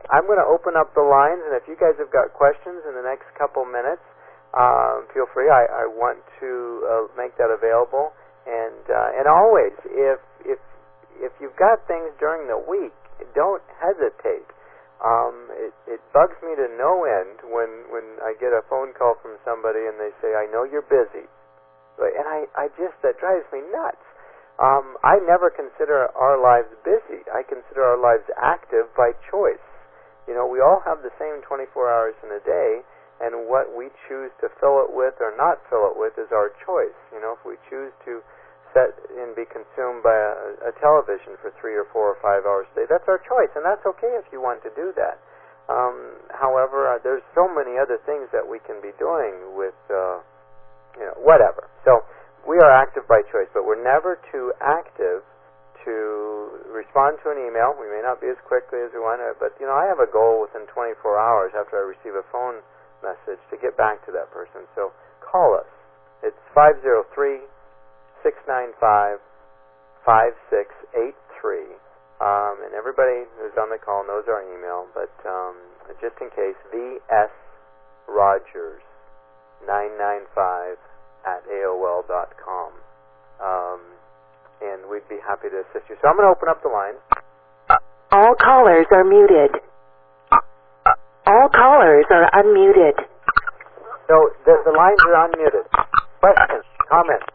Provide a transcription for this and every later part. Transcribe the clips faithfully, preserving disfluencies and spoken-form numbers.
I'm going to open up the lines, and if you guys have got questions in the next couple minutes, um, feel free. I, I want to uh, make that available. And uh, and always, if if if you've got things during the week, don't hesitate. Um, it, it bugs me to no end when, when I get a phone call from somebody and they say, I know you're busy. And I, I just, that drives me nuts. Um, I never consider our lives busy. I consider our lives active by choice. You know, we all have the same twenty-four hours in a day, and what we choose to fill it with or not fill it with is our choice. You know, if we choose to set and be consumed by a, a television for three or four or five hours a day, that's our choice, and that's okay if you want to do that. Um, however, uh, there's so many other things that we can be doing with, uh, you know, whatever. So we are active by choice, but we're never too active to respond to an email. We may not be as quickly as we want to, but, you know, I have a goal within twenty-four hours after I receive a phone message to get back to that person. So call us. It's five oh three, six nine five, five six eight three. Um, and everybody who's on the call knows our email, but um, just in case, V S Rogers nine nine five at A O L dot com. Um, and we'd be happy to assist you. So I'm going to open up the line. All callers are muted. All callers are unmuted. So the, the lines are unmuted. Questions, comments?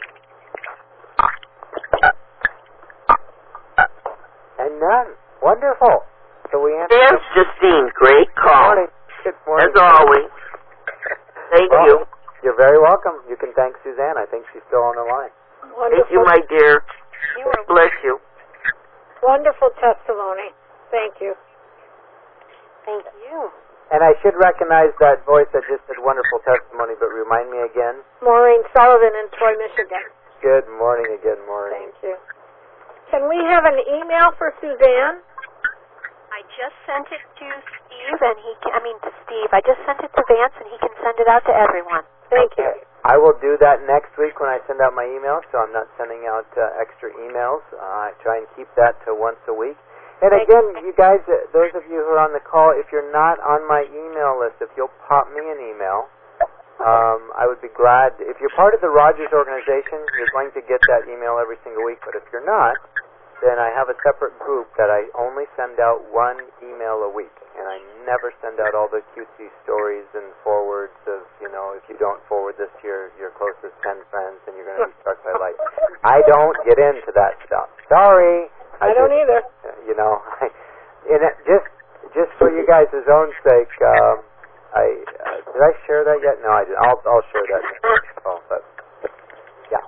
And none. Wonderful. So we answer. Yes, Justine, great call. Good morning. Good morning. As always. Thank well, you. You're very welcome. You can thank Suzanne. I think she's still on the line. Wonderful. Thank you, my dear. You are Bless you. wonderful testimony. Thank you. Thank you. And I should recognize that voice that just said wonderful testimony, but remind me again. Maureen Sullivan in Troy, Michigan. Good morning again, Maureen. Thank you. Can we have an email for Suzanne? I just sent it to Steve, and he can, I mean to Steve. I just sent it to Vance, and he can send it out to everyone. Thank okay. you. I will do that next week when I send out my emails, so I'm not sending out uh, extra emails. Uh, I try and keep that to once a week. And Thank again, you guys, uh, those of you who are on the call, if you're not on my email list, if you'll pop me an email, um, I would be glad. If you're part of the Rogers organization, you're going to get that email every single week. But if you're not, then I have a separate group that I only send out one email a week. And I never send out all the cutesy stories and forwards of, you know, if you don't forward this to your, your closest ten friends, then you're going to be struck by light. I don't get into that stuff. Sorry. I, I don't just, either. You know, I, in it, just just for you guys' own sake, um, I uh, did I share that yet? No, I didn't. I'll I'll share that next call. But yeah.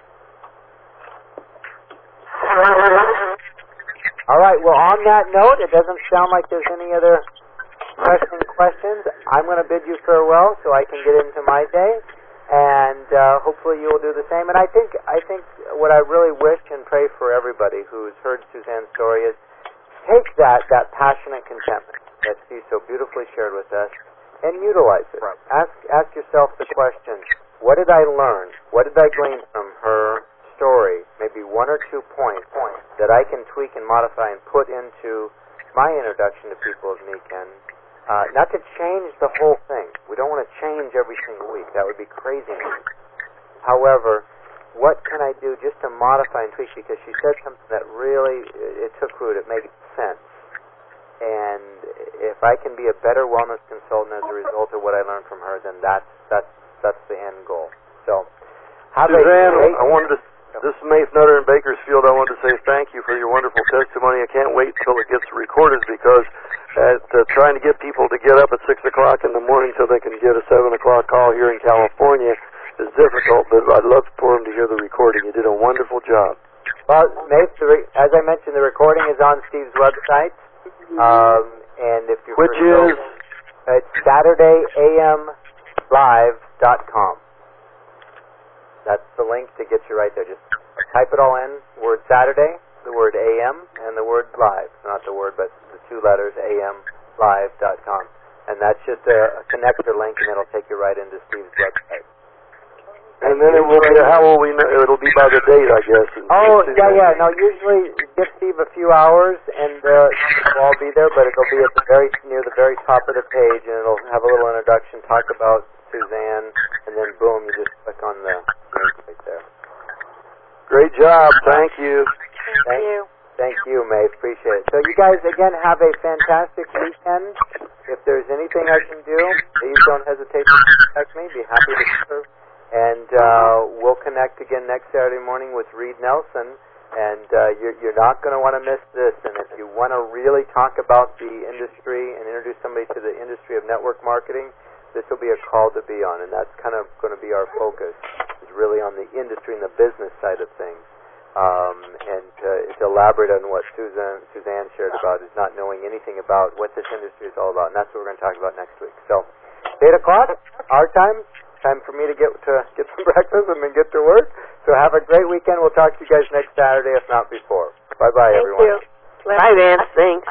All right. Well, on that note, it doesn't sound like there's any other pressing questions. I'm going to bid you farewell so I can get into my day, and uh, hopefully you will do the same. And I think I think what I really wish and pray for everybody who's heard Suzanne's story is take that that passionate contentment that she so beautifully shared with us and utilize it. Right. Ask ask yourself the question: what did I learn? What did I glean from her story? Maybe one or two points that I can tweak and modify and put into my introduction to people of Niken. Uh, not to change the whole thing. We don't want to change every single week. That would be crazy. However, what can I do just to modify and tweak? Because she said something that really, it, it took root. It made sense. And if I can be a better wellness consultant as a result of what I learned from her, then that's that's that's the end goal. So, have Suzanne, a great, I wanted to. This is Mace Nutter in Bakersfield. I wanted to say thank you for your wonderful testimony. I can't wait until it gets recorded because at, uh, trying to get people to get up at six o'clock in the morning so they can get a seven o'clock call here in California is difficult, but I'd love for them to hear the recording. You did a wonderful job. Well, Mace, the re- as I mentioned, the recording is on Steve's website. Um, and if you're Which is? It's Saturday A M Live dot com. That's the link to get you right there. Just type it all in, word Saturday, the word A M, and the word live. Not the word, but the two letters, A M Live dot com. And that's just a, a connector link, and it'll take you right into Steve's website. And then it will be, how will we know? It'll be by the date, I guess. Oh, yeah, yeah. No, usually give Steve a few hours, and uh, it'll all be there, but it'll be at the very near the very top of the page, and it'll have a little introduction, talk about Suzanne, and then boom, you just click on the link right there. Great job. Thank you. Thank, Thank you. Thank you, Maeve. Appreciate it. So you guys, again, have a fantastic weekend. If there's anything I can do, please don't hesitate to contact me. Be happy to serve. And uh, we'll connect again next Saturday morning with Reed Nelson. And uh, you're, you're not going to want to miss this. And if you want to really talk about the industry and introduce somebody to the industry of network marketing, this will be a call to be on. And that's kind of going to be our focus, is really on the industry and the business side of things. Um, and uh, to elaborate on what Suzanne, Suzanne shared about is not knowing anything about what this industry is all about. And that's what we're going to talk about next week. So, eight o'clock, our time. Time for me to get to get some breakfast and then get to work. So have a great weekend. We'll talk to you guys next Saturday, if not before. Bye-bye, Thank everyone. you. Bye, Vance. Thanks.